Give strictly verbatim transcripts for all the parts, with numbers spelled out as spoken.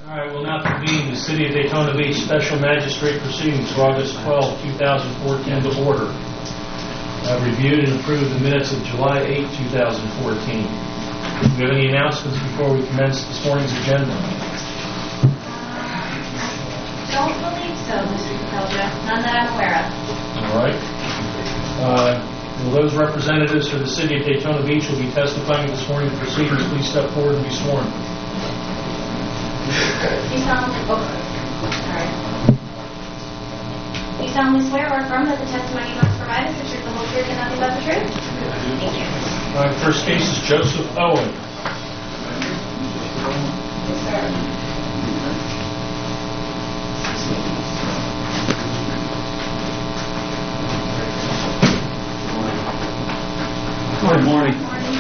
All right, we'll now convene the City of Daytona Beach Special Magistrate Proceedings for August twelfth, two thousand fourteen to order. I've reviewed and approved the minutes of July eighth, two thousand fourteen. Do we have any announcements before we commence this morning's agenda? Don't believe so, Mister Capelja. None that I'm aware of. All right. Uh, will those representatives for the City of Daytona Beach who will be testifying this morning's proceedings please step forward and be sworn? You solemnly, oh, sorry. You solemnly swear or affirm that the testimony you must provide is the truth, the whole truth, and nothing but the truth? Thank you. All right, first case is Joseph Owen. Yes, sir. Good morning. Good morning.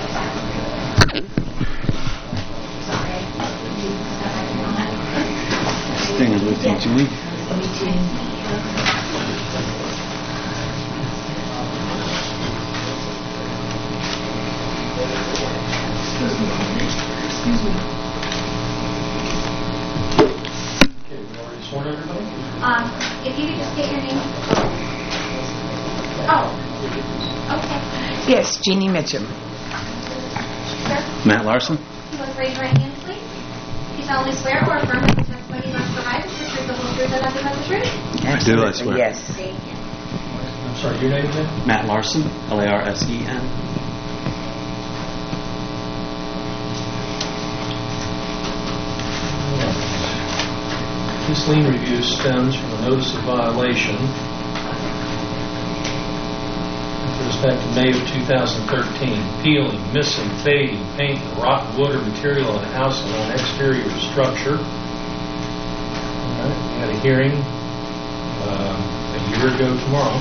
Staying with you, Julie. Excuse me. Okay, we already sworn everybody? Um, if you could just state your name. Oh. Okay. Yes, Jeannie Mitchum. Sir, Matt Larson. you must raise your right hand, please. You solemnly swear or affirm that the testimony you must provide is the truth, the whole truth, and nothing but the truth? I do, I swear. Yes. Thank you. I'm sorry, your name again? Matt Larson, L A R S E N. This lien review stems from a notice of violation with respect to May of two thousand thirteen. Peeling, missing, fading, paint, rotten wood or material on a house and on exterior structure. All right, we had a hearing um, a year ago tomorrow.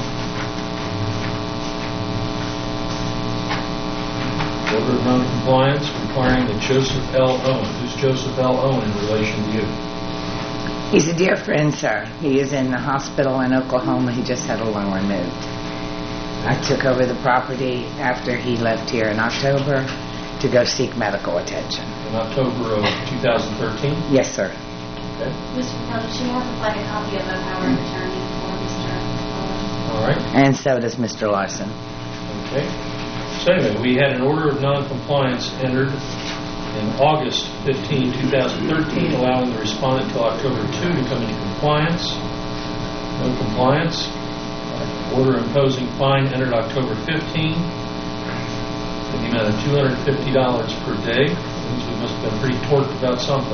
Order of non-compliance requiring that Joseph L. Owen. Who's Joseph L. Owen in relation to you? He's a dear friend, sir. He is in the hospital in Oklahoma. He just had a lung removed. I took over the property after he left here in October to go seek medical attention. In October of two thousand thirteen? Yes, sir. Okay. Mister Capelja, she has applied a copy of the power of attorney for Mister Owen. All right. And so does Mister Larson. Okay. So anyway, we had an order of non-compliance entered in August fifteenth, two thousand thirteen, allowing the respondent until October second to come into compliance. No compliance. Order imposing fine entered October fifteenth in the amount of two hundred fifty dollars per day. Means we must have been pretty torqued about something.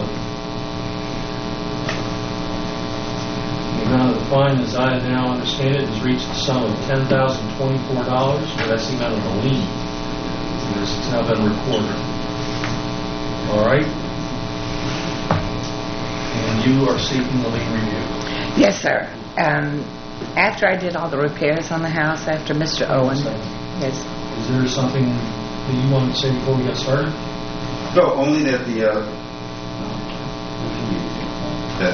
The amount of the fine, as I now understand it, has reached the sum of ten thousand twenty-four dollars, but that's the amount of the lien. It's now been recorded. All right. And you are seeking the lien review. Yes, sir. Um, after I did all the repairs on the house, after Mister Owen. Yes. Is there something that you want to say before we get started? No, only that the uh, that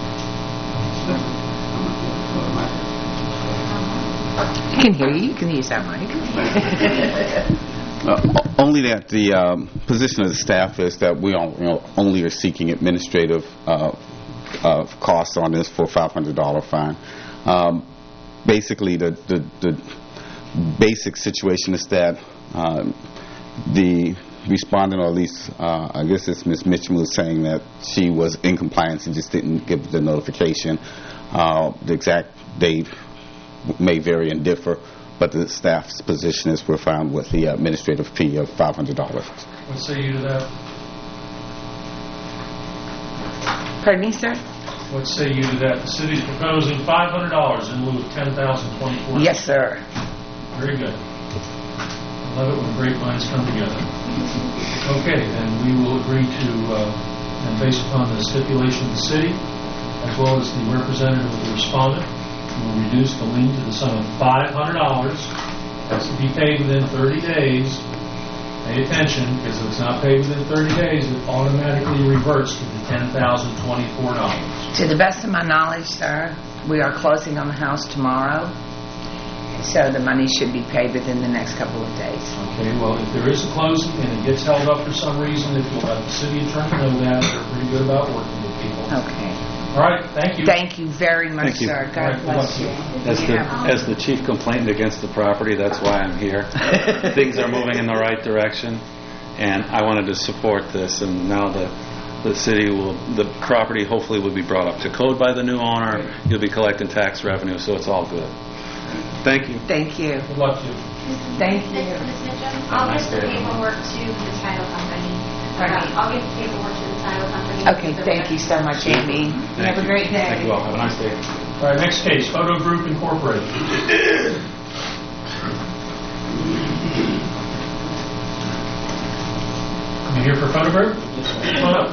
I can hear you. You can use that mic. Uh, only that the um, position of the staff is that we all, you know, only are seeking administrative uh, uh, costs on this for a five hundred dollars fine. Um, basically, the, the, the basic situation is that um, the respondent, or at least uh, I guess it's Miz Mitchum, was saying that she was in compliance and just didn't give the notification. Uh, the exact date may vary and differ, but the staff's position is we're fine with the administrative fee of five hundred dollars. What say you to that? Pardon me, sir? What say you to that? The city's proposing five hundred dollars in lieu of ten thousand twenty-four dollars. Yes, sir. Very good. I love it when great minds come together. Okay, then we will agree to, uh, and based upon the stipulation of the city, as well as the representative of the respondent, we will reduce the lien to the sum of five hundred dollars. That's to be paid within thirty days. Pay attention, because if it's not paid within thirty days, it automatically reverts to the ten thousand twenty-four dollars. To the best of my knowledge, sir, we are closing on the house tomorrow. So the money should be paid within the next couple of days. Okay, well, if there is a closing and it gets held up for some reason, if you'll let the city attorney know that, they're pretty good about working with people. Okay. All right, thank you. Thank you very much, Thank you. sir. All God right, bless good you. luck As the, as the chief complainant against the property, that's why I'm here. Things are moving in the right direction, and I wanted to support this, and now the the city will, the property hopefully will be brought up to code by the new owner. You'll be collecting tax revenue, so it's all good. Thank you. Thank you. Good luck to you. Thank you. Miz Mitchum, I'll Nice give the day. paperwork to the title company. Pardon me? Uh, I'll give the paperwork to the title company. Okay, thank you so much, Amy. You have a great day. Thank you all. Have a nice day. All right, next case, Photo Group Incorporated. You here for Photo Group? Come on up.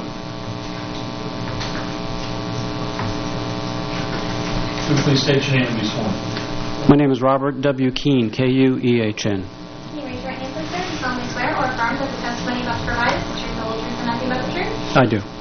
Would you please state your name and be sworn? My name is Robert W. Keene, K U E H N. Can you raise your hand, please, sir? You solemnly swear or affirm that the testimony you must provide is the truth, the whole truth, and nothing but the truth? I do.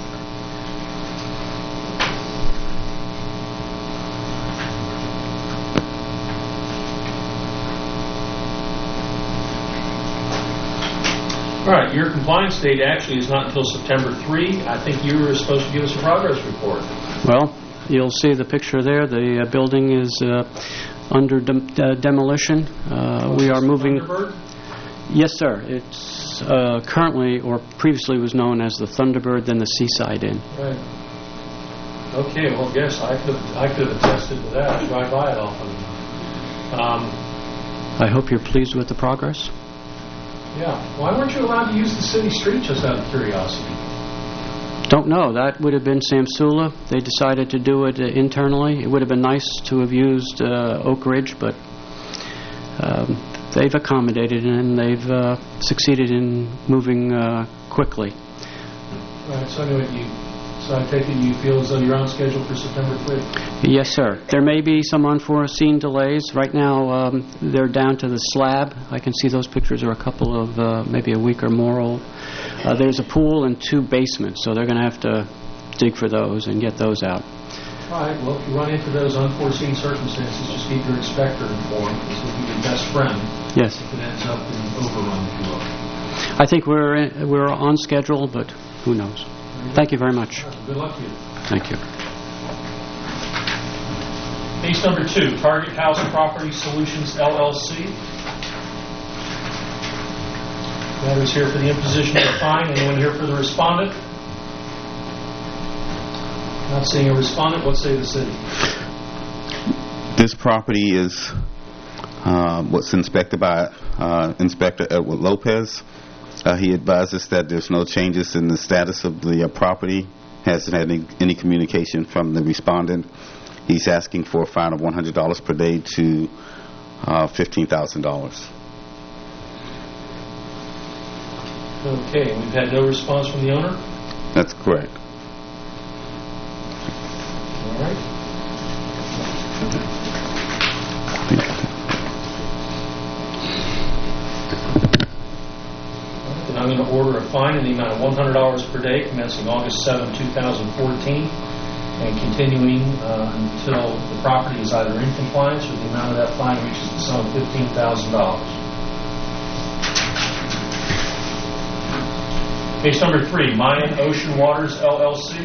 All right, your compliance date actually is not until September third. I think you were supposed to give us a progress report. Well, you'll see the picture there. The uh, building is uh, under dem- uh, demolition. Uh, we are moving. Thunderbird? Yes, sir. It's uh, currently, or previously, was known as the Thunderbird, then the Seaside Inn. Right. Okay, well, yes, I could I could have attested to that. I drive by it often. Um, I hope you're pleased with the progress. yeah. Why weren't you allowed to use the city street, just out of curiosity? Don't know. That would have been Samsula. They decided to do it uh, internally. It would have been nice to have used uh, Oak Ridge, but um, they've accommodated and they've uh, succeeded in moving uh, quickly. All right, so anyway, you, so I take it you feel as though you're on schedule for September third? Yes, sir. There may be some unforeseen delays. Right now, um, they're down to the slab. I can see those pictures are a couple of, uh, maybe a week or more old. Uh, there's a pool and two basements, so they're going to have to dig for those and get those out. All right, well, if you run into those unforeseen circumstances, just keep your inspector informed, because he'll be your best friend Yes. if it ends up in an overrun, if you will. I think we're in, we're on schedule, but who knows. Thank you very much. All right, good luck to you. Thank you. Case number two, Target House Property Solutions, L L C. Matters here for the imposition of a fine. Anyone here for the respondent? Not seeing a respondent. What say the city? This property is uh, what's inspected by uh, Inspector Edward Lopez. Uh, he advises that there's no changes in the status of the uh, property, hasn't had any, any communication from the respondent. He's asking for a fine of one hundred dollars per day to uh, fifteen thousand dollars. Okay, we've had no response from the owner? That's correct. All right. Then I'm going to order a fine in the amount of one hundred dollars per day commencing August seventh, two thousand fourteen, and continuing uh, until the property is either in compliance or the amount of that fine reaches the sum of fifteen thousand dollars. Case number three, Mayan Ocean Waters, L L C.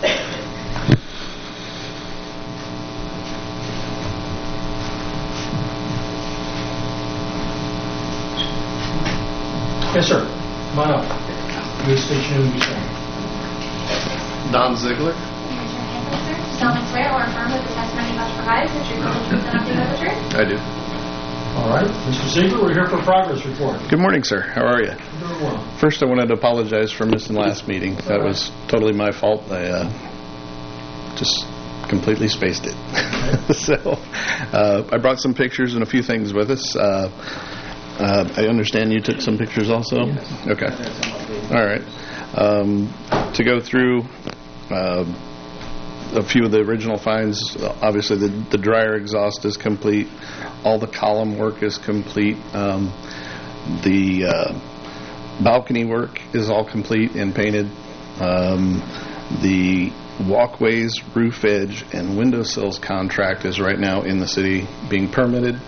Yes, sir. Come on up. You state your name and be sworn. Don Ziegler. Can you raise your hand, please, sir? You solemnly swear or affirm that the testimony you must provide is the truth, the whole truth, and nothing but the truth? I do. All right. Mister Ziegler, we're here for a progress report. Good morning, sir. How are you? Doing well. First, I wanted to apologize for missing last meeting. That was totally my fault. I uh, just completely spaced it. so, uh, I brought some pictures and a few things with us. Uh, uh, I understand you took some pictures also? Yes. Okay. All right. Um, to go through uh, a few of the original finds, obviously the, the dryer exhaust is complete. All the column work is complete. Um, the uh, balcony work is all complete and painted. Um, the walkways, roof edge, and windowsills contract is right now in the city being permitted.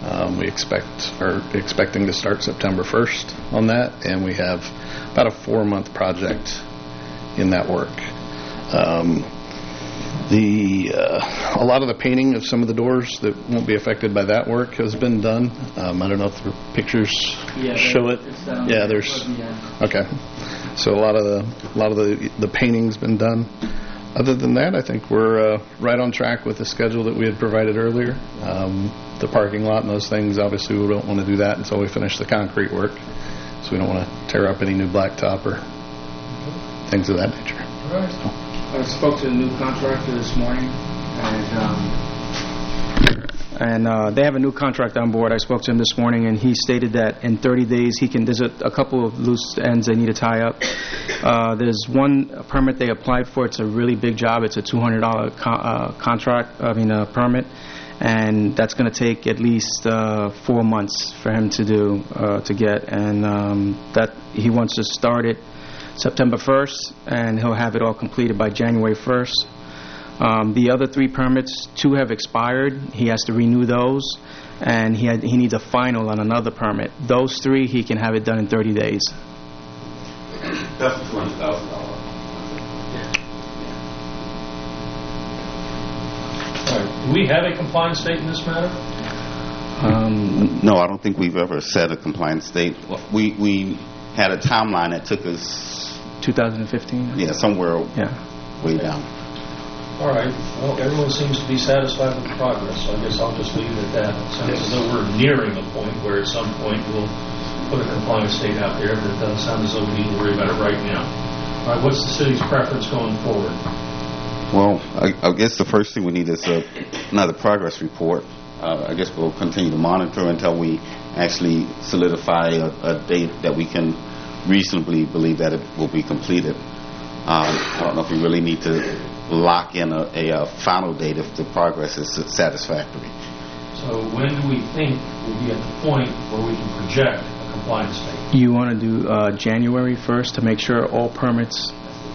Um, we expect are expecting to start September first on that, and we have about a four-month project in that work. Um, the uh, a lot of the painting of some of the doors that won't be affected by that work has been done. Um, I don't know if the pictures Yeah, show it. it's down Yeah, there. there's Yeah. okay. So a lot of the a lot of the the painting's been done. Other than that, I think we're uh, right on track with the schedule that we had provided earlier. Um, the parking lot and those things, obviously we don't want to do that until we finish the concrete work. So we don't want to tear up any new blacktop or things of that nature. All right. I spoke to the new contractor this morning, and um, and uh, they have a new contractor on board. I spoke to him this morning, and he stated that in thirty days he can. There's a, a couple of loose ends they need to tie up. Uh, there's one permit they applied for. It's a really big job. It's a two hundred dollars co- uh, contract. I mean, a permit, and that's going to take at least uh, four months for him to do uh, to get. And um, that he wants to start it September first, and he'll have it all completed by January first. Um, the other three permits, two have expired. He has to renew those, and he had, he needs a final on another permit. Those three, he can have it done in thirty days. That's two hundred thousand dollars. All right. Do we have a compliance date in this matter? Um, No, I don't think we've ever set a compliance date. We we had a timeline that took us, twenty fifteen? yeah, somewhere Yeah. way down. All right. Well, everyone seems to be satisfied with the progress, so I guess I'll just leave it at that. It sounds as though we're nearing a point where at some point we'll put a compliance date out there, but it doesn't sound as though we need to worry about it right now. All right. What's the city's preference going forward? Well, I, I guess the first thing we need is a, another progress report. Uh, I guess we'll continue to monitor until we actually solidify a, a date that we can reasonably believe that it will be completed. Um, I don't know if we really need to lock in a, a, a final date if the progress is satisfactory. So when do we think we'll be at the point where we can project a compliance date? You want to do uh, January first to make sure all permits...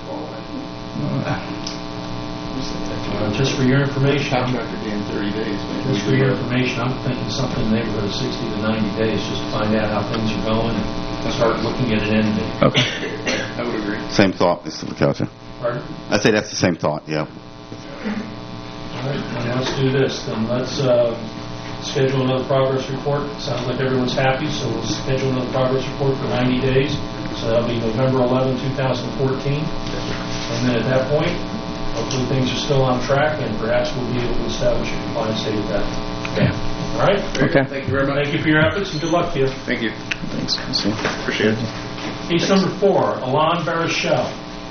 Uh, just for your information, in thirty days. just for your information, I'm thinking something in the neighborhood of sixty to ninety days just to find out how things are going and start looking at an end date. Okay. I would agree. Same thought, Mister McCutcheon. Pardon? I say that's the same thought, yeah. All right, then let's do this. Then let's uh, schedule another progress report. Sounds like everyone's happy, so we'll schedule another progress report for ninety days. So that'll be November eleventh, twenty fourteen. And then at that point, hopefully things are still on track, and perhaps we'll be able to establish a compliance date at that time. All right? Okay. Thank you very much. Thank you for your efforts, and good luck to you. Thank you. Thanks. Appreciate it. Case number four, Alain Baruchel.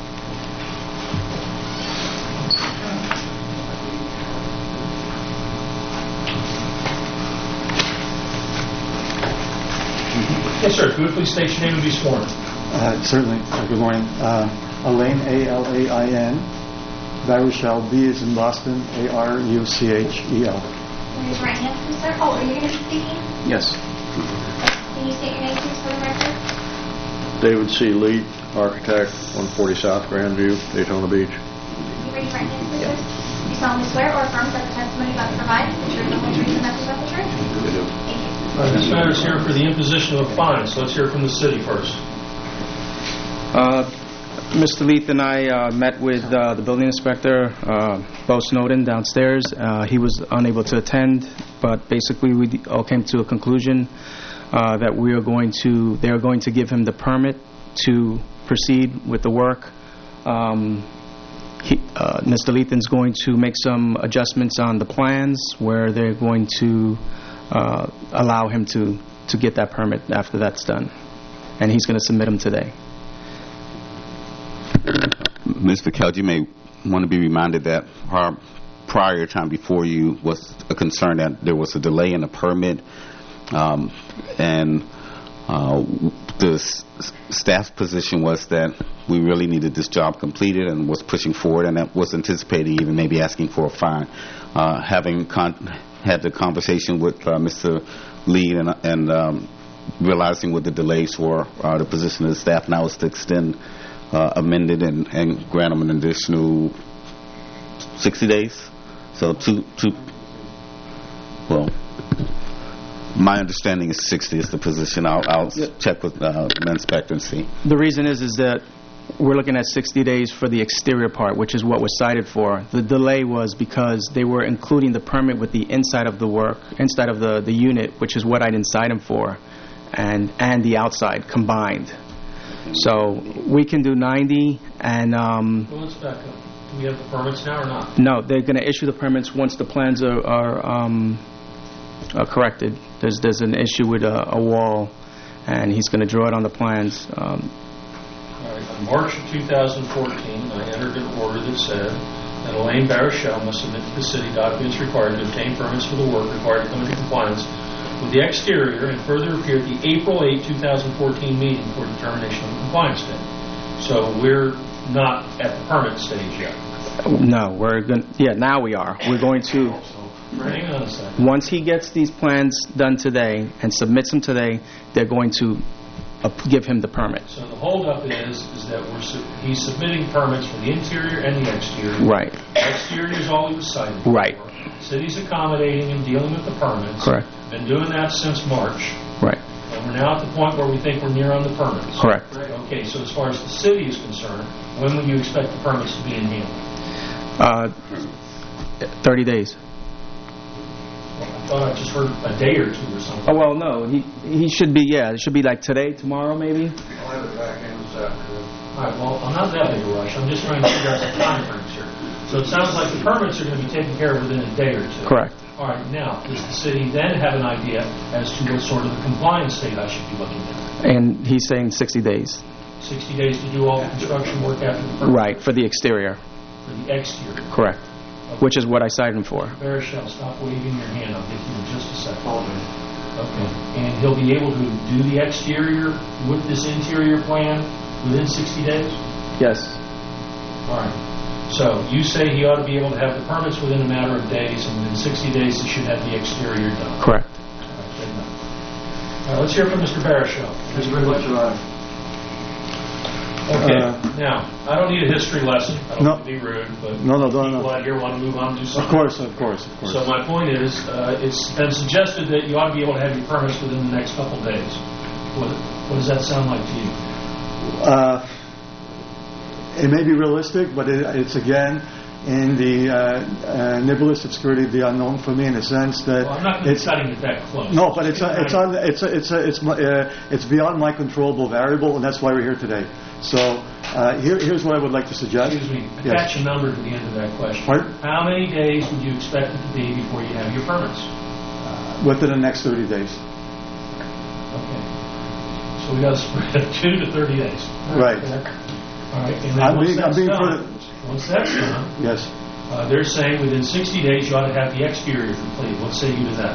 Yes, sir. Could you please state your name and be sworn? Uh, certainly. Uh, good morning. Uh, Alain, A L A I N. Baruchel, B is in Boston, A R U C H E L. Raise your right hand, please, sir. Oh, are you going to be speaking? Yes. Can you state your name, please, for the record? David C. Lee, architect, one forty South Grandview, Daytona Beach. Can you raise your right hand, please, sir? Do you solemnly swear or affirm that the testimony about to provide is the truth, the whole truth, and nothing but the truth? I do. Thank you. All right, this matter is here for the imposition of a fine, so let's hear from the city first. Uh, Mister Leith and I uh, met with uh, the building inspector, uh, Bo Snowden, downstairs. Uh, he was unable to attend, but basically we all came to a conclusion uh, that we are going to, they are going to give him the permit to proceed with the work. Um, he, uh, Mister Lethan's going to make some adjustments on the plans where they're going to uh, allow him to, to get that permit after that's done. And he's going to submit them today. Mister Kelch, you may want to be reminded that our prior time before you was a concern that there was a delay in the permit, um, and uh, the s- staff's position was that we really needed this job completed and was pushing forward, and that was anticipating even maybe asking for a fine. Uh, having con- had the conversation with uh, Mister Lee and, and um, realizing what the delays were, uh, the position of the staff now is to extend Uh, amended and, and grant them an additional sixty days. So two, two, well, My understanding is sixty is the position. I'll, I'll check with uh, the inspector and see. The reason is, is that we're looking at sixty days for the exterior part, which is what was cited for. The delay was because they were including the permit with the inside of the work, inside of the, the unit, which is what I didn't cite them for, and, and the outside combined. So we can do ninety, and um, Well, let's back up. Do we have the permits now or not? no, they're going to issue the permits once the plans are, are, um, are corrected. There's, there's an issue with a, a wall, and he's going to draw it on the plans. Um, All right. On March of two thousand fourteen, I entered an order that said that Elaine Baruchel must submit to the city documents required to obtain permits for the work required to come into compliance with the exterior, and further appear at the April eighth, two thousand fourteen meeting for determination of the compliance date. So we're not at the permit stage yet. no, we're going. Yeah, now we are. We're going to. Hang on a second. Once he gets these plans done today and submits them today, they're going to uh, give him the permit. So the holdup is is that we're su- he's submitting permits for the interior and the exterior. Right. The exterior is all he was cited for. Right. City's accommodating and dealing with the permits. Correct. Been doing that since March. Right. And we're now at the point where we think we're near on the permits. Correct. Okay, so as far as the city is concerned, when will you expect the permits to be in hand? Uh, thirty days. Well, I thought I just heard a day or two or something. Oh, well, no. He he should be, yeah, it should be like today, tomorrow, maybe? I'll have it back in this afternoon. All right, well, I'm not that big a rush. I'm just trying to figure out the time frames here. So it sounds like the permits are going to be taken care of within a day or two. Correct. All right, now, does the city then have an idea as to what sort of the compliance state I should be looking at? And he's saying sixty days. sixty days to do all the construction work after the permit? Right, for the exterior. For the exterior? Correct. Which is what I cited him for. Baruchel, stop waving your hand. I'll get you in just a second. Okay. And he'll be able to do the exterior with this interior plan within sixty days? Yes. All right. So you say he ought to be able to have the permits within a matter of days, and within sixty days he should have the exterior done. Correct. All right, good enough. All right, let's hear from Mister Baruchel. Thank you very much, Your Honor. Okay. Uh, now, I don't need a history lesson. I don't No. want to be rude, but No, no, don't, people no. out here want to move on and do something. Of course, of course, of course. So my point is, uh, it's been suggested that you ought to be able to have your permits within the next couple of days. What, what does that sound like to you? Uh, it may be realistic, but it, it's again in the uh, uh, nebulous obscurity of the unknown for me, in the sense that Well, I'm not going to be it's cutting it that close. no, but it's a, it's on it's a, it's a, it's my, uh, it's beyond my controllable variable, and that's why we're here today. So uh, here, here's what I would like to suggest. Excuse me. Yes. Attach a number to the end of that question. Pardon? How many days would you expect it to be before you have your permits? Within the next thirty days. Okay. So we got to spread it two to thirty days. Right. All right. And then I'm once being- I'm that's being done, pretty- once that's done, Yes. uh, they're saying within sixty days you ought to have the exterior complete. What say you to that?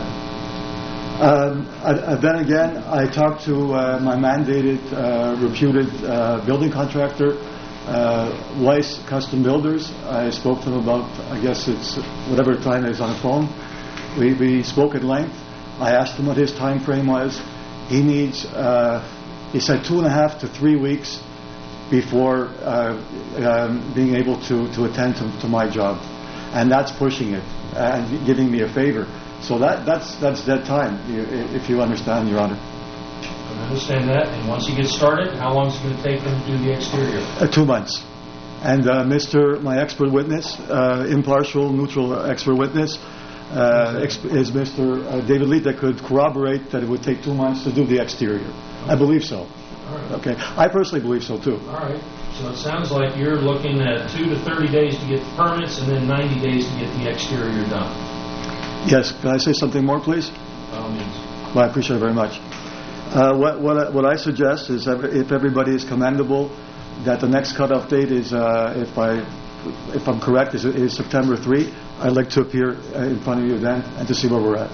Um, uh, then again, I talked to uh, my mandated, uh, reputed uh, building contractor, uh, Weiss Custom Builders. I spoke to him about, I guess it's whatever time it is on the phone. We, we spoke at length. I asked him what his time frame was. He needs, uh, he said two and a half to three weeks before uh, um, being able to, to attend to, to my job. And that's pushing it and giving me a favor. So that, that's that's dead time, you- if you understand, Your Honor. I understand that. And once you get started, how long is it going to take them to do the exterior? Uh, two months. And uh, Mister my expert witness, uh, impartial, neutral expert witness, uh, ex- is Mister Uh, David Lee, that could corroborate that it would take two months to do the exterior. I believe so. All right. Okay. I personally believe so, too. All right. So it sounds like you're looking at two to thirty days to get the permits, and then ninety days to get the exterior done. Yes. Can I say something more, please? By all means. Well, I appreciate it very much. Uh, what, what, I, what I suggest is that if everybody is commendable, that the next cutoff date is, uh, if I, if I'm correct, is, is September third. I'd like to appear uh, in front of you then and to see where we're at.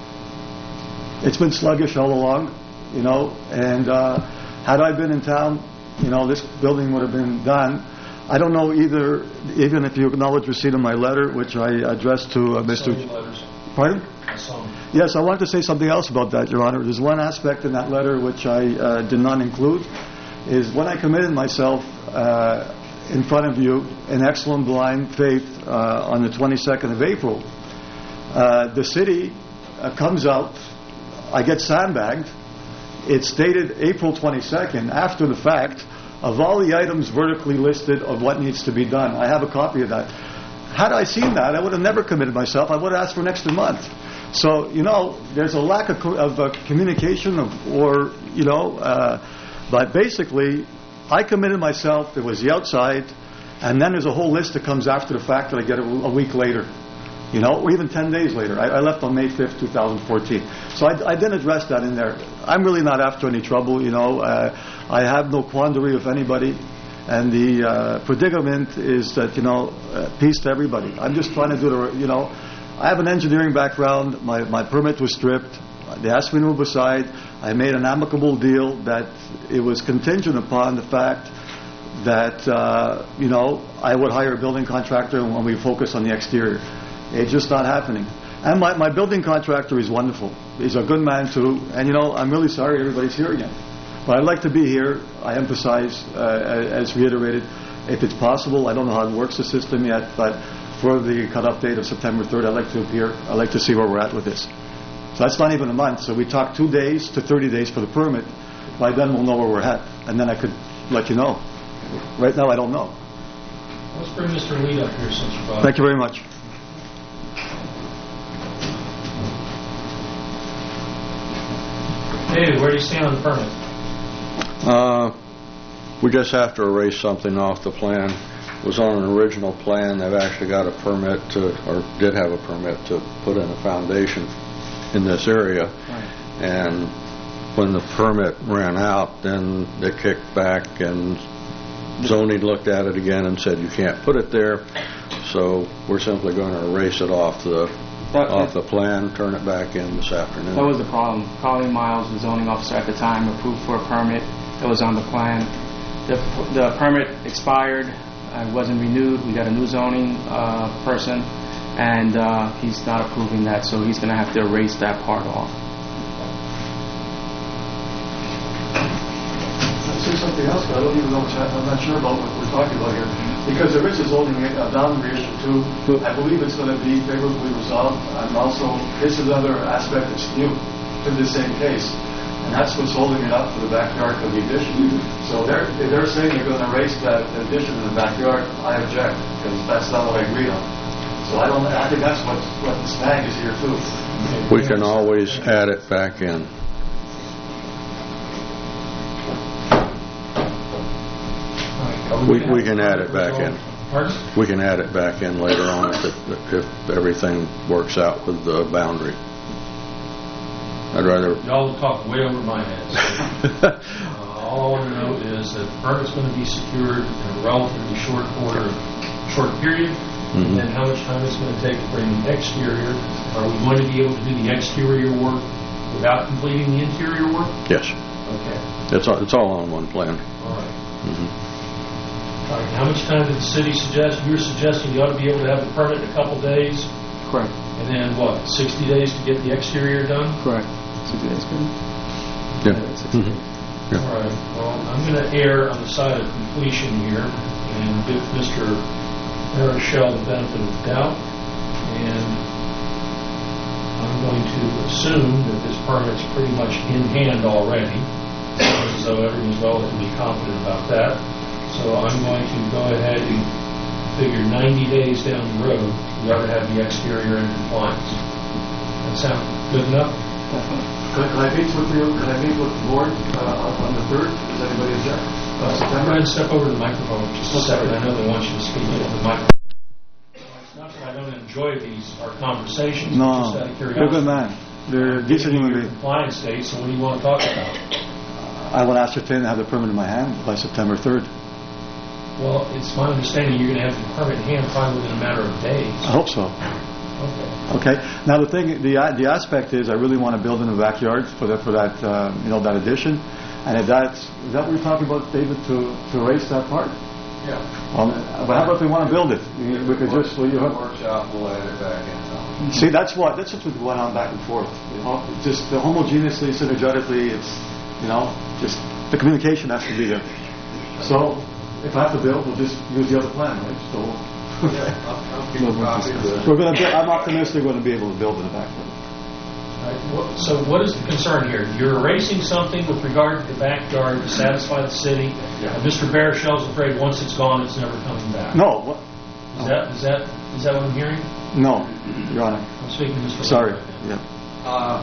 It's been sluggish all along, you know, and uh, had I been in town, you know, this building would have been done. I don't know either, even if you acknowledge receipt of my letter, which I addressed to uh, Mister Some letters. Pardon? I saw them. Yes, I wanted to say something else about that, Your Honor. There's one aspect in that letter which I uh, did not include, is when I committed myself uh, in front of you in excellent blind faith uh, on the twenty-second of April, uh, the city uh, comes out I get sandbagged. It's dated April twenty-second, after the fact, of all the items vertically listed of what needs to be done. I have a copy of that. Had I seen that, I would have never committed myself. I would have asked for an extra month. So, you know, there's a lack of, co- of uh, communication of, or, you know, uh, but basically, I committed myself. There was the outside, and then there's a whole list that comes after the fact that I get a, a week later, you know, or even ten days later. I, I left on May fifth, twenty fourteen. So I, I didn't address that in there. I'm really not after any trouble, you know. Uh, I have no quandary with anybody. And the uh, predicament is that, you know, uh, peace to everybody. I'm just trying to do the, you know, I have an engineering background. My, my permit was stripped. They asked me to move aside. I made an amicable deal that it was contingent upon the fact that, uh, you know, I would hire a building contractor when we focus on the exterior. It's just not happening. And my, my building contractor is wonderful. He's a good man, too. And, you know, I'm really sorry everybody's here again. But I'd like to be here. I emphasize, uh, as reiterated, if it's possible. I don't know how it works, the system yet, but for the cut-off date of September third, I'd like to appear. I'd like to see where we're at with this. So that's not even a month. So we talked two days to thirty days for the permit. By then we'll know where we're at, and then I could let you know. Right now I don't know. Let's bring Mister Lee up here since you're bothered. Thank you very much. David, where do you stand on the permit? Uh, we just have to erase something off the plan. It was on an original plan. They've actually got a permit to, or did have a permit to put in a foundation in this area. Right. And when the permit ran out, then they kicked back and zoning looked at it again and said you can't put it there. So we're simply going to erase it off the That- off the plan, turn it back in this afternoon. That was the problem. Colleen Miles, the zoning officer at the time, approved for a permit that was on the plan. The, the permit expired. Uh, it wasn't renewed. We got a new zoning uh, person, and uh, he's not approving that, so he's going to have to erase that part off. I'll say something else, but I don't even know what's happening. I'm not sure about what we're talking about here. Because there is a zoning uh, boundary issue too. I believe it's going to be favorably resolved. And also, this is another aspect that's new to the same case. And that's what's holding it up for the backyard for the addition. So they're, if they're saying they're going to erase that addition in the backyard, I object, because that's not what I agreed on. So I don't, I think that's what, what the snag is here too. We can always add it back in. We, we can add it back in. Pardon? We can add it back in later on if, it, if everything works out with the boundary. I'd rather... Y'all talk way over my head. uh, all I want to know is that the permit's going to be secured in a relatively short order, short period, Mm-hmm. and then how much time it's going to take to bring the exterior. Are we going to be able to do the exterior work without completing the interior work? Yes. Okay. It's all, it's all on one plan. All right. Mm-hmm. All right. How much time did the city suggest? You were suggesting you ought to be able to have the permit in a couple days, Correct. and then what, sixty days to get the exterior done? Correct. sixty days, good. Yeah. sixty Mm-hmm. days. Yeah. All right. Well, I'm going to err on the side of completion here and give Mister Marichal the benefit of the doubt. And I'm going to assume that this permit's pretty much in hand already, as though everyone's relatively confident about that. So I'm going to go ahead and figure ninety days down the road, we ought to have the exterior in compliance. That sound good enough? Definitely. Can, can I meet with you? Can I meet with the board uh, on, on the third? Does anybody object? Uh, Go September? ahead and step over to the microphone just a second. I know they want you to speak into the microphone. It's not that I don't enjoy these, our conversations, No, just out of curiosity. you're a good man. They're a decent Giving you human your being. compliance date, so what do you want to talk about? I will ascertain and have the permit in my hand by September third. Well, it's my understanding you're going to have the permit in hand probably within a matter of days. I hope so. Okay. Okay. Now the thing, the the aspect is, I really want to build in the backyard for that for that uh, you know that addition, and if that's is that what you're talking about, David, to to erase that part? Yeah. Um, but how about if we want to build it? We we could just well, you have, Workshop, we'll add it back in. see that's what that's what's going on back and forth. You know, just the homogeneously, synergetically, it's you know just the communication has to be there. So if I have to build, we'll just use the other plan, right? So. Yeah, I'll, I'll keep a copy of this. We're going to. I'm optimistic we're going to be able to build in the back. right, what- So what is the concern here? You're erasing something with regard to the backyard to satisfy the city, and Mister Baruchel's afraid once it's gone, it's never coming back. No, what- Is that, is that, is that what I'm hearing? no, Your Honor. I'm speaking to Mister Sorry. Lambert. Yeah. Uh,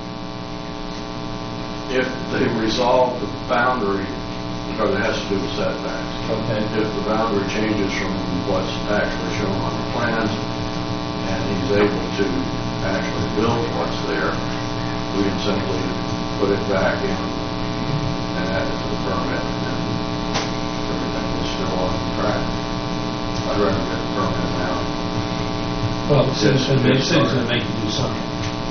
If they resolve the boundary, because it has to do with setbacks. Okay. If the boundary changes from what's actually shown on the plans, and he's able to actually build what's there, we can simply put it back in and add it to the permit, and everything is still on track. I'd rather get the permit now. Well, the city's Yes, going yes, to sorry. make you do something.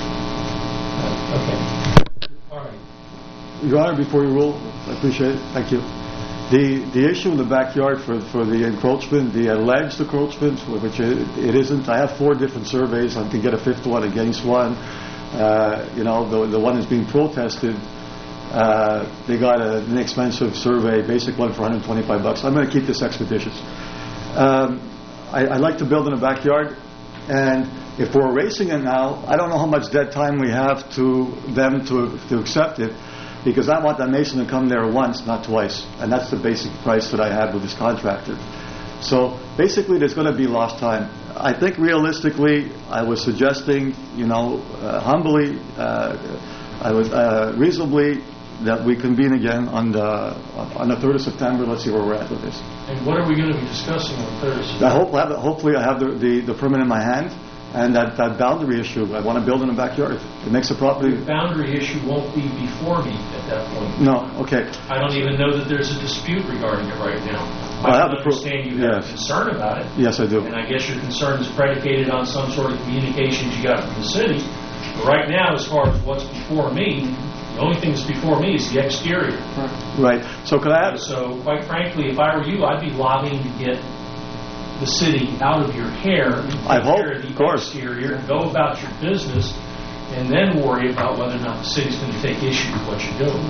Okay. All right. Your Honor, before you rule, I appreciate it. Thank you. The the issue in the backyard for for the encroachment, the alleged encroachment, which it, it isn't. I have four different surveys. I can get a fifth one against one. Uh, you know, the the one that's being protested. Uh, they got a, an inexpensive survey, basic one for one hundred twenty-five bucks. I'm going to keep this expeditious. Um, I, I like to build in a backyard, and if we're erasing it now, I don't know how much dead time we have to them to to accept it. Because I want that mason to come there once, not twice. And that's the basic price that I have with this contractor. So basically there's going to be lost time. I think realistically, I was suggesting, you know, uh, humbly, uh, I was uh, reasonably that we convene again on the on the third of September. Let's see where we're at with this. And what are we going to be discussing on Thursday? I hope, I have, hopefully I have the, the, the permit in my hand. And that, that boundary issue, I want to build in a backyard. It makes the property... The boundary issue won't be before me at that point. No, okay. I don't even know that there's a dispute regarding it right now. Well, I I have can the pro- understand you have yes. a concern about it. Yes, I do. And I guess your concern is predicated on some sort of communications you got from the city. But right now, as far as what's before me, the only thing that's before me is the exterior. Right. So can I have... So, quite frankly, if I were you, I'd be lobbying to get the city out of your hair, I take hope, care of the of course. exterior, go about your business, and then worry about whether or not the city's going to take issue with what you're doing.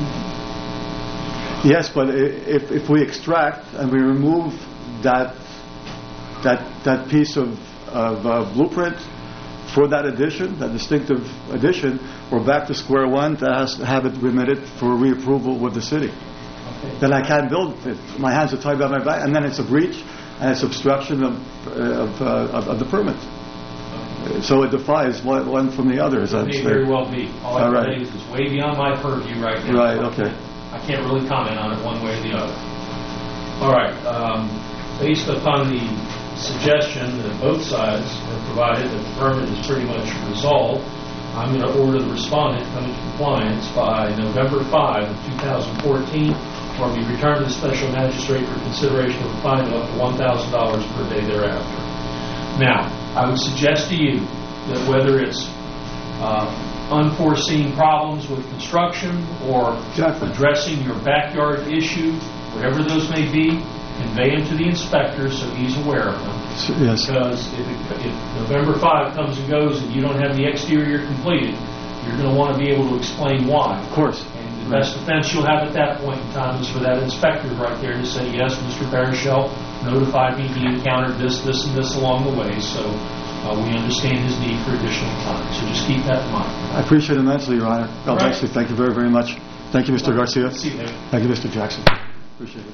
Yes, but i- if, if we extract and we remove that that that piece of, of uh, blueprint for that addition, that distinctive addition, we're back to square one to ask, have it remitted for reapproval with the city. Okay. Then I can't build it. My hands are tied behind my back, and then it's a breach and it's obstruction of uh, of, uh, of, of the permit. So it defies one, one from the other, as I'm May saying. very well be. All I All can right. tell you is it's way beyond my purview right now. Right, okay. I can't really comment on it one way or the other. All right. Um, based upon the suggestion that both sides have provided that the permit is pretty much resolved, I'm going to order the respondent come into compliance by November fifth of two thousand fourteen, or be returned to the special magistrate for consideration of a fine of up to one thousand dollars per day thereafter. Now, I would suggest to you that whether it's uh, unforeseen problems with construction or Exactly. addressing your backyard issue, whatever those may be, convey them to the inspector so he's aware of them. So- Yes. Because if, it, if November fifth comes and goes and you don't have the exterior completed, you're going to want to be able to explain why. Of course. And the best defense you'll have at that point in time is for that inspector right there to say, yes, Mister Baruchel notified me he encountered this, this, and this along the way, so uh, we understand his need for additional time. So just keep that in mind. I appreciate it immensely, Your Honor. God Right. bless you. Thank you very, very much. Thank you, Mister Garcia. See you there. Thank you, Mister Jackson. Appreciate it.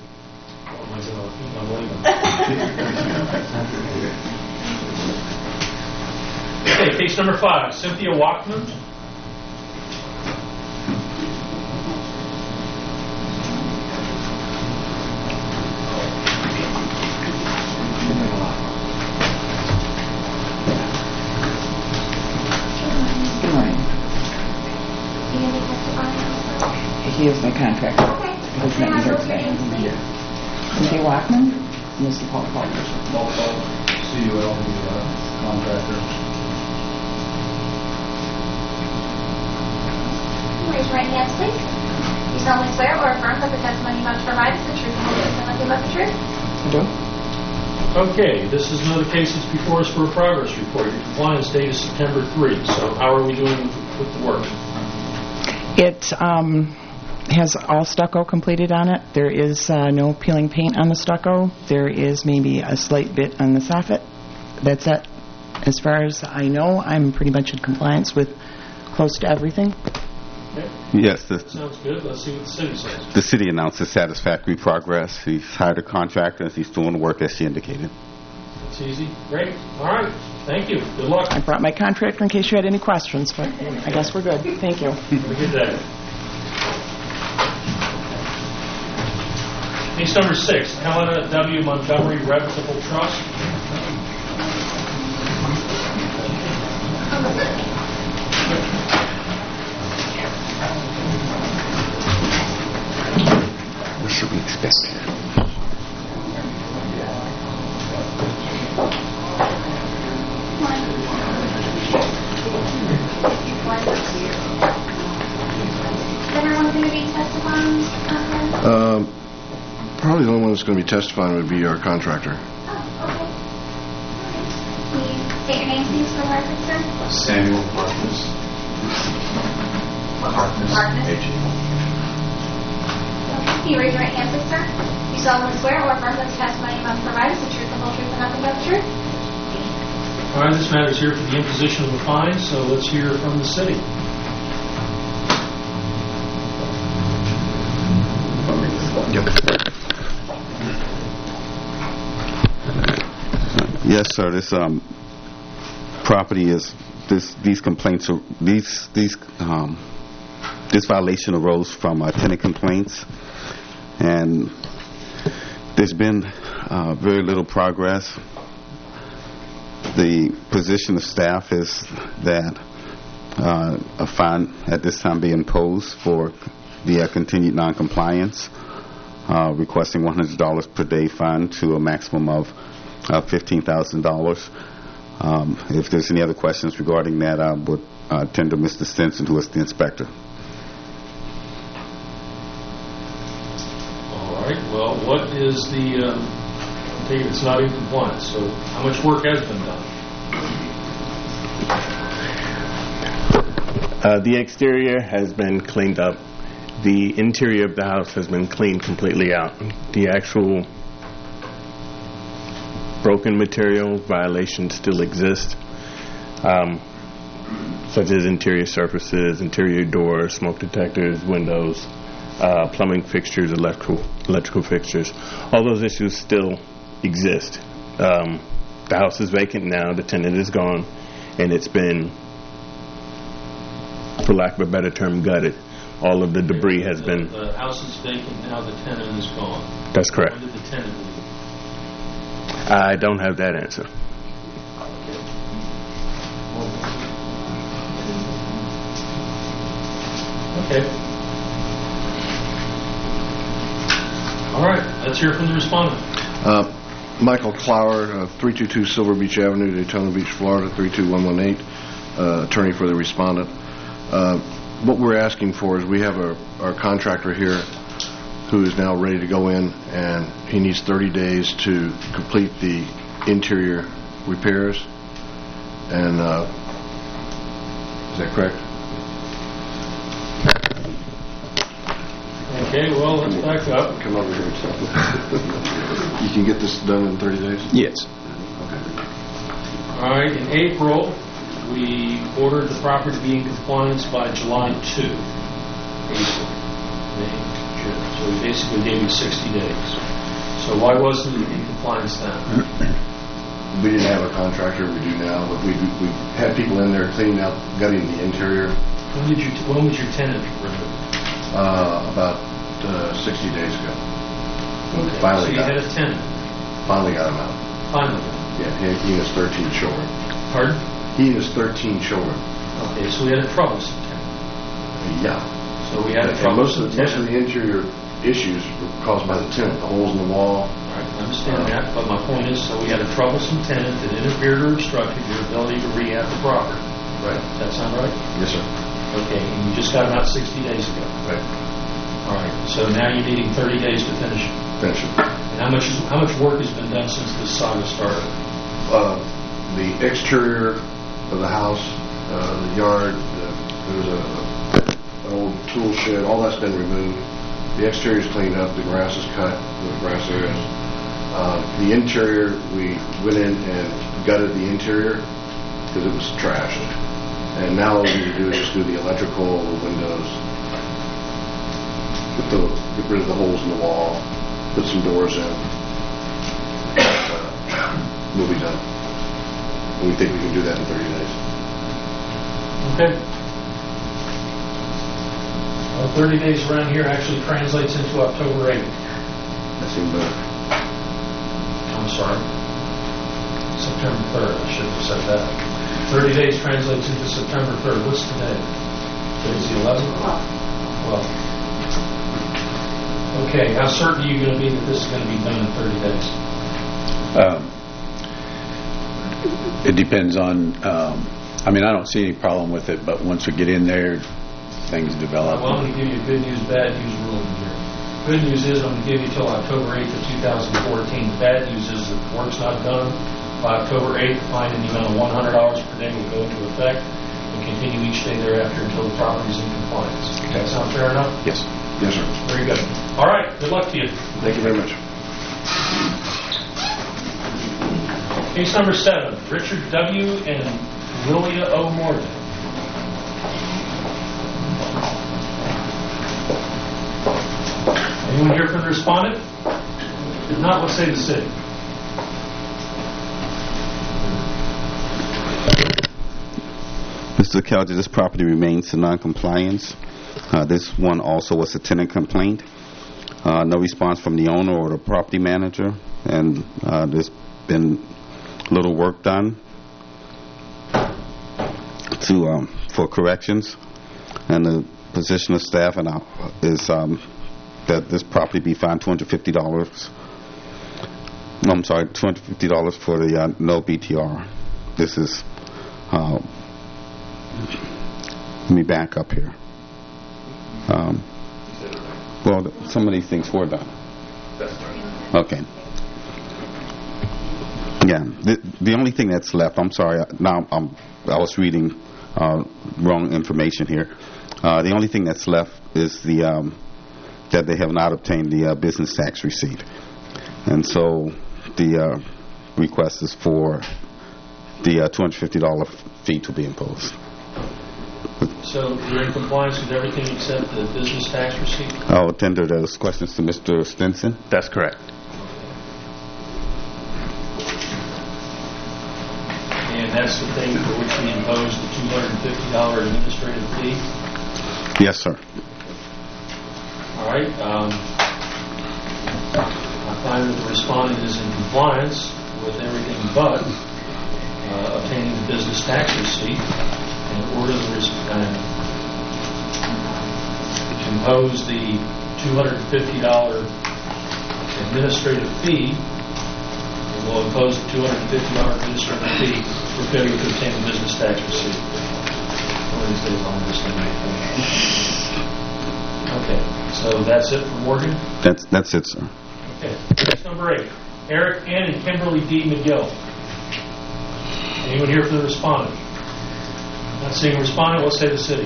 Okay, case number five, Cynthia Wachman. Good morning. You gonna be testifying also? He is my contractor. Okay. He's Can I not have here both your today. names, please? Cynthia Walkman, Mister Paul Palmer. C U L, the uh, contractor. Raise your right hands, please. You solemnly swear or affirm that the testimony you about to provide is the truth and the truth and nothing but the truth? I do. Okay, this is another case that's before us for a progress report. Your compliance date is September third, so how are we doing with with the work? It um, has all stucco completed on it. There is uh, no peeling paint on the stucco. There is maybe a slight bit on the soffit. That's it. As far as I know, I'm pretty much in compliance with close to everything. Okay. Yes, the, Sounds good. Let's see what the city says. the city announces satisfactory progress. He's hired a contractor, and he's doing the work as she indicated. It's easy. Great. All right. Thank you. Good luck. I brought my contractor in case you had any questions, but I guess we're good. Thank you. Have a good day. Case number six, Helena W. Montgomery Revocable Trust. What should we expect? Is everyone going to be testifying? Uh, Um, Probably the only one that's going to be testifying would be our contractor. oh, okay. Please state your name, please, for the record, sir. Samuel Harkness. Harkness. Harkness. H E. Can you raise your right hand, please, sir? You solemnly swear or affirm that the testimony you must provide is the truth, the whole truth, and nothing but the truth? All right, this matter is here for the imposition of a fine, so let's hear from the city. Yes, sir. This um, property is this. These complaints are these these um, this violation arose from uh, tenant complaints, and there's been uh, very little progress. The position of staff is that uh, a fine at this time be imposed for the uh, continued noncompliance, uh, requesting one hundred dollars per day fine to a maximum of Uh, fifteen thousand dollars. Um, if there's any other questions regarding that, I would uh, tender Mister Stinson, who is the inspector. All right. Well, what is the? Um, I take it it's not in compliance. So, how much work has been done? Uh, the exterior has been cleaned up. The interior of the house has been cleaned completely out. The actual broken material violations still exist, um, such as interior surfaces, interior doors, smoke detectors, windows, uh, plumbing fixtures, electrical electrical fixtures. All those issues still exist. Um, the house is vacant now. The tenant is gone, and it's been, for lack of a better term, gutted. All of the debris has the, been... The house is vacant now. The tenant is gone. That's correct. When did the tenant leave? I don't have that answer. Okay. All right. Let's hear from the respondent. Uh, Michael Clower, uh, three two two Silver Beach Avenue, Daytona Beach, Florida, three two one one eight, uh, attorney for the respondent. Uh, what we're asking for is we have a, our contractor here who is now ready to go in, and he needs thirty days to complete the interior repairs. And uh, is that correct? Okay, well, let's back up. Come over here and stop. You can get this done in thirty days? Yes. Okay. All right, in April, we ordered the property to be in compliance by July second. April, May, June. So we basically gave you sixty days. So why wasn't it in compliance then? We didn't have a contractor, we do now, but we we had people in there cleaning out, gutting the interior. When did you? When was your tenant removed? Uh, about uh, sixty days ago. Okay, Finally so you got had him. a tenant. Finally got him out. Finally. Yeah, he, he and his thirteen children. Pardon? He and his thirteen children. Okay, so we had a troublesome tenant. Yeah. So we had a And most troublesome of, the, most of tenant. the interior issues were caused by the tenant, the holes in the wall. All right, I understand that, but my point is, so we had a troublesome tenant that interfered or obstructed your ability to rehab the property. Right. Does that sound right? Yes, sir. Okay, and you just got about sixty days ago. Right. All right, so now you're needing thirty days to finish it. Finish it. And how much, how much work has been done since this saga started? Uh, the exterior of the house, uh, the yard, the, there's a, an old tool shed, all that's been removed. The exterior is cleaned up, the grass is cut, the grass areas. Uh, the interior, we went in and gutted the interior because it was trashed. And now all we need to do is just do the electrical, the windows, get, the, get rid of the holes in the wall, put some doors in. Uh, we'll be done. And we think we can do that in thirty days. Okay. Well, thirty days around here actually translates into October eighth. That seemed better. I'm sorry. September third. I should have said that. thirty days translates into September third. What's today? Today's the eleventh? Well. Okay. How certain are you going to be that this is going to be done in thirty days? Um, it depends on, um, I mean, I don't see any problem with it, but once we get in there, things develop. Well, I'm going to give you a good news, bad news ruling here. Good news is I'm going to give you till October eighth of two thousand fourteen. The bad news is that the work's not done by October eighth. The fine in the amount of one hundred dollars per day will go into effect and continue each day thereafter until the property is in compliance. Does that sound fair enough? Yes. Yes, sir. Very good. All right. Good luck to you. Thank you very much. Case number seven, Richard W. and Lilia O. Morgan. Anyone here for the respondent? If not, let's say the city. Mister Calger, this property remains in non-compliance. Uh, this one also was a tenant complaint. Uh, no response from the owner or the property manager, and uh, there's been little work done to um, for corrections, and the position of staff and uh, is um, that this property be fined two hundred fifty dollars. No, I'm sorry, two hundred fifty dollars for the uh, no B T R. This is. Uh, let me back up here. Um, well, some of these things were done. Okay. Yeah. The, the only thing that's left. I'm sorry. Now I'm. I was reading uh, wrong information here. Uh, the only thing that's left is the um, that they have not obtained the uh, business tax receipt, and so the uh, request is for the uh, two hundred fifty dollars fee to be imposed. So you're in compliance with everything except the business tax receipt? I'll tender those questions to Mister Stinson. That's correct. And that's the thing for which we imposed the two hundred fifty dollars administrative fee? Yes, sir. All right. Um, I find that the respondent is in compliance with everything but uh, obtaining the business tax receipt and order the res- uh, to impose the two hundred fifty dollars administrative fee. And we'll impose the two hundred fifty dollars administrative fee for failure to obtain the business tax receipt. One of these days I'll understand that. Okay, so that's it for Morgan? That's that's it, sir. Okay, case number eight, Eric N. and Kimberly D. McGill. Anyone here for the respondent? Not seeing a respondent, let's say the city.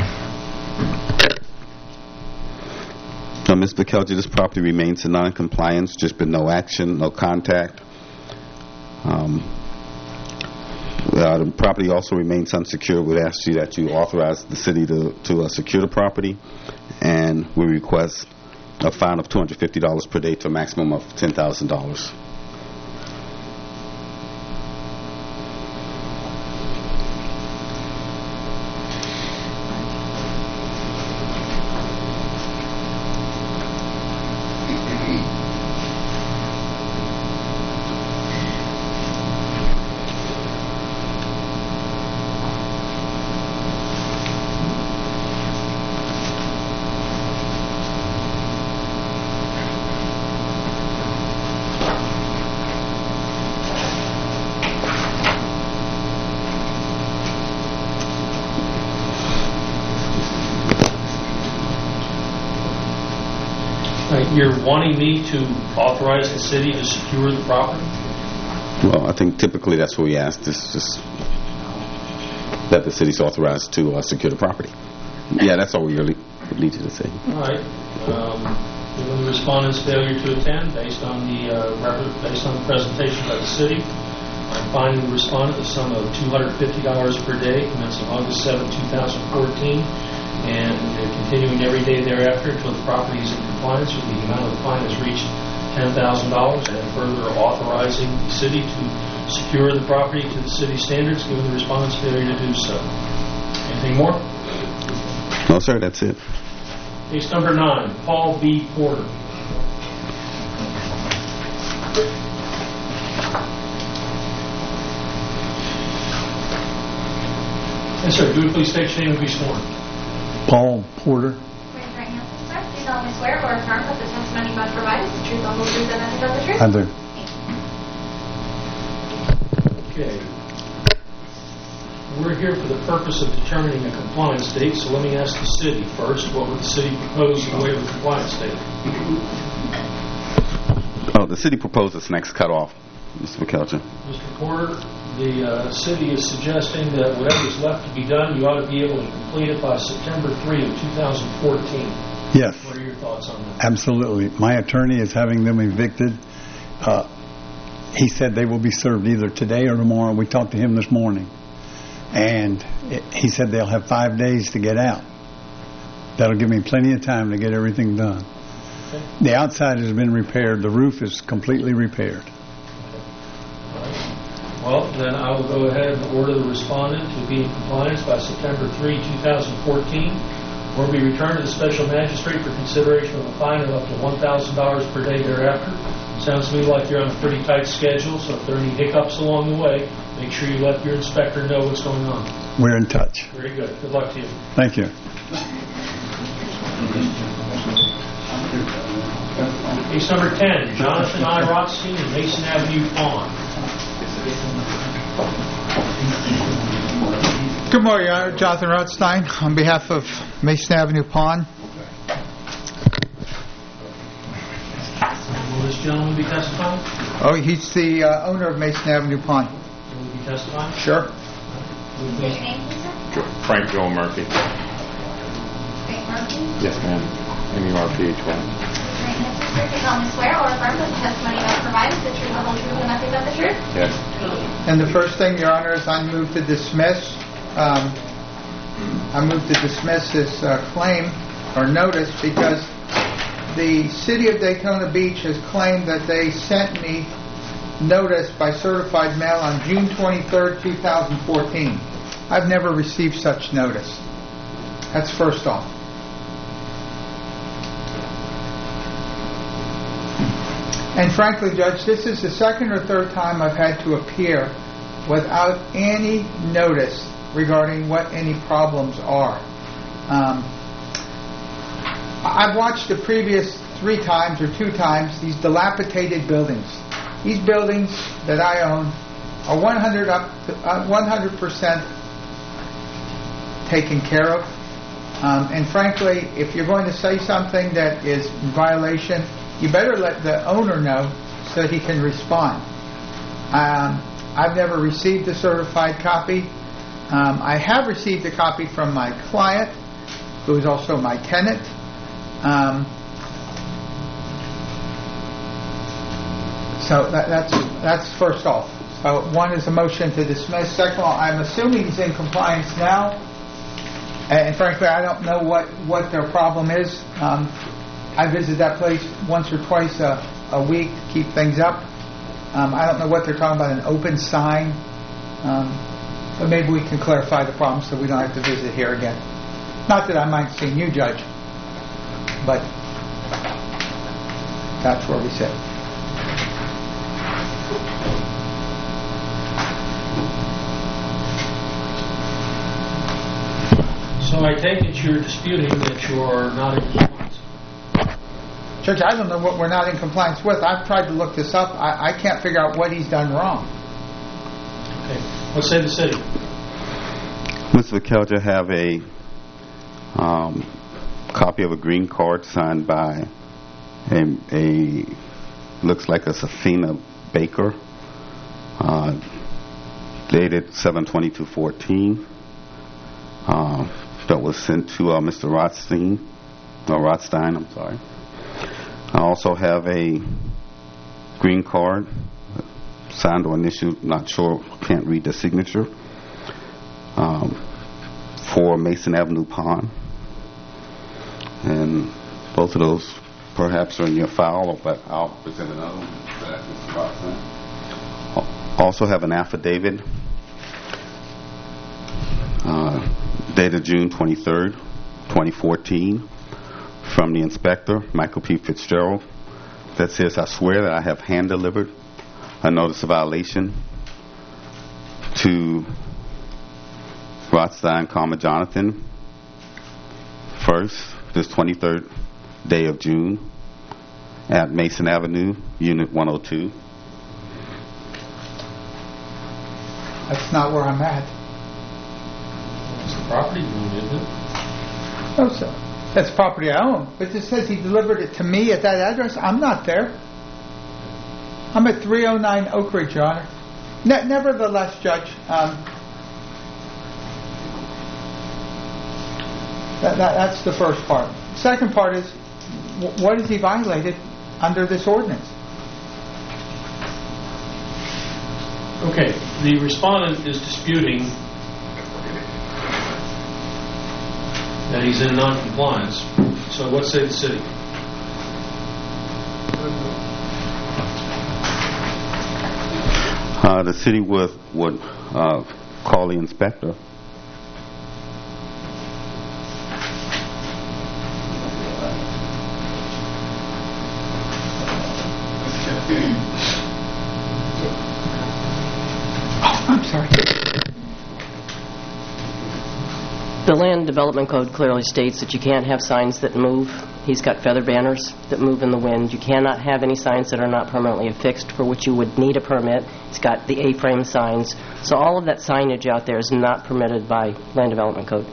Now, Miz Bekelji, this property remains in non-compliance. Just been no action, no contact. Um, uh, the property also remains unsecured. We'd ask you that you authorize the city to, to uh, secure the property, and we request a fine of two hundred fifty dollars per day to a maximum of ten thousand dollars. You're wanting me to authorize the city to secure the property? Well, I think typically that's what we ask. This just that the city's authorized to uh, secure the property. Yeah, that's all we really need you to say. All right. Um, given the respondent's failure to attend, based on the uh, rep- based on the presentation by the city, I'm fining the respondent the sum of two hundred fifty dollars per day commencing August seventh, two thousand fourteen, and uh, continuing every day thereafter until the property is in compliance with the amount of the fine has reached ten thousand dollars, and further authorizing the city to secure the property to the city standards given the respondent's failure to do so. Anything more? No, sir, that's it. Case number nine, Paul B. Porter. Yes, sir. Do you please state your name and be sworn? Paul Porter. Raise your right hand, please, sir. Do you solemnly swear or affirm that the testimony you about to provide is the truth, the whole truth, and nothing but the truth? I do. Okay. We're here for the purpose of determining a compliance date, so let me ask the city first, what would the city propose in the way of a compliance date? Oh, the city proposes next cutoff, Mister McKelton. Mister Porter, the uh, city is suggesting that whatever is left to be done, you ought to be able to complete it by September third of two thousand fourteen. Yes. What are your thoughts on that? Absolutely. My attorney is having them evicted. Uh, he said they will be served either today or tomorrow. We talked to him this morning. And it, he said they'll have five days to get out. That'll give me plenty of time to get everything done. Okay. The outside has been repaired. The roof is completely repaired. Well, then I will go ahead and order the respondent to be in compliance by September third, two thousand fourteen, or be returned to the special magistrate for consideration of a fine of up to one thousand dollars per day thereafter. Sounds to me like you're on a pretty tight schedule, so if there are any hiccups along the way, make sure you let your inspector know what's going on. We're in touch. Very good. Good luck to you. Thank you. Case number ten, Jonathan I. Rothstein and Mason Avenue Pawn. Good morning, Your Honor. Jonathan Rothstein on behalf of Mason Avenue Pawn. Will this gentleman be testifying? Oh, he's the uh, owner of Mason Avenue Pawn. Will he be testifying? Sure. State your name, please, sir. Frank Joel Murphy. Frank Murphy. Yes, ma'am. M U R P H Y. Right hand, please, sir. Do you solemnly swear or affirm that the testimony you about to provide is the truth, the whole truth, and nothing but the truth? Yes. And the first thing, Your Honor, is I move to dismiss. Um, I move to dismiss this uh, claim or notice because the City of Daytona Beach has claimed that they sent me notice by certified mail on June twenty-third, two thousand fourteen. I've never received such notice. That's first off. And frankly, Judge, this is the second or third time I've had to appear without any notice regarding what any problems are. Um, I've watched the previous three times or two times these dilapidated buildings. These buildings that I own are one hundred up to, uh, one hundred percent taken care of. Um, and frankly, if you're going to say something that is in violation, you better let the owner know so that he can respond. Um, I've never received a certified copy. Um, I have received a copy from my client, who is also my tenant. Um, so that, that's that's first off. So one is a motion to dismiss. Second of all, I'm assuming he's in compliance now. And frankly, I don't know what, what their problem is. Um, I visit that place once or twice a, a week to keep things up. Um, I don't know what they're talking about, an open sign. Um, but maybe we can clarify the problem so we don't have to visit here again. Not that I mind seeing you, Judge, but that's where we sit. So I take it you're disputing that you're not in compliance. Judge, I don't know what we're not in compliance with. I've tried to look this up. I, I can't figure out what he's done wrong. Okay. What say the city? Mister McKelger, have a um, copy of a green card signed by a, a looks like a Safina Baker, uh, dated seven twenty-two fourteen. Uh, that was sent to uh, Mister Rothstein, or Rothstein, I'm sorry. I also have a green card signed or initialed, not sure, can't read the signature, um, for Mason Avenue Pond. And both of those perhaps are in your file, but I'll present another one. Also have an affidavit uh, dated June twenty-third, twenty fourteen, from the inspector, Michael P. Fitzgerald, that says, I swear that I have hand-delivered a notice of violation to Rothstein, comma, Jonathan, first, this twenty-third day of June, at Mason Avenue, Unit one oh two. That's not where I'm at. It's the property you own, isn't it? No, sir. That's property I own. But it says he delivered it to me at that address. I'm not there. I'm at three oh nine Oak Ridge, Your Honor. Ne- nevertheless, Judge, um, that, that, that's the first part. Second part is, w- what has he violated under this ordinance? Okay, the respondent is disputing that he's in non-compliance. So what say the city? Uh, the city would, would uh, call the inspector. Oh, I'm sorry. The Land Development Code clearly states that you can't have signs that move. He's got feather banners that move in the wind. You cannot have any signs that are not permanently affixed, for which you would need a permit. It's got the A-frame signs. So all of that signage out there is not permitted by Land Development Code.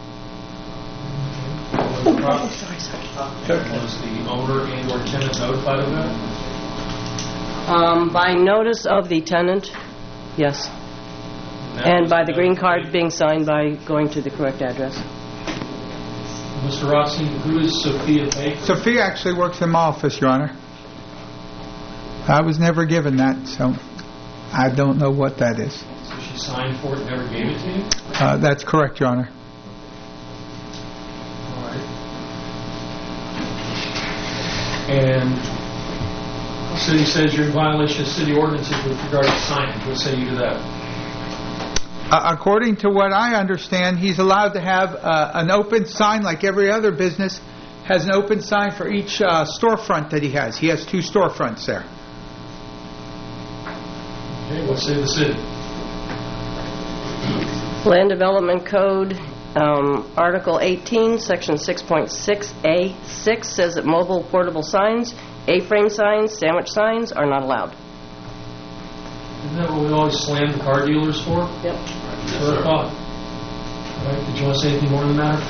Oh, sorry, sorry. Was the owner and or tenant notified of that? Um, by notice of the tenant, yes. And by the green card being signed by going to the correct address. Mister Rothstein, who is Sophia Baker? Sophia actually works in my office, Your Honor. I was never given that, so I don't know what that is. So she signed for it and never gave it to you? Uh, that's correct, Your Honor. All right. And the city says you're in violation of city ordinances with regard to signage. What say you to that? Uh, according to what I understand, he's allowed to have uh, an open sign like every other business has an open sign for each uh, storefront that he has. He has two storefronts there. Okay, what say the city? Land Development Code, um, Article eighteen, Section six point six A six says that mobile portable signs, A-frame signs, sandwich signs are not allowed. Isn't that what we always slam the car dealers for? Yep. That's what I thought. All right, did you want to say anything more on the matter?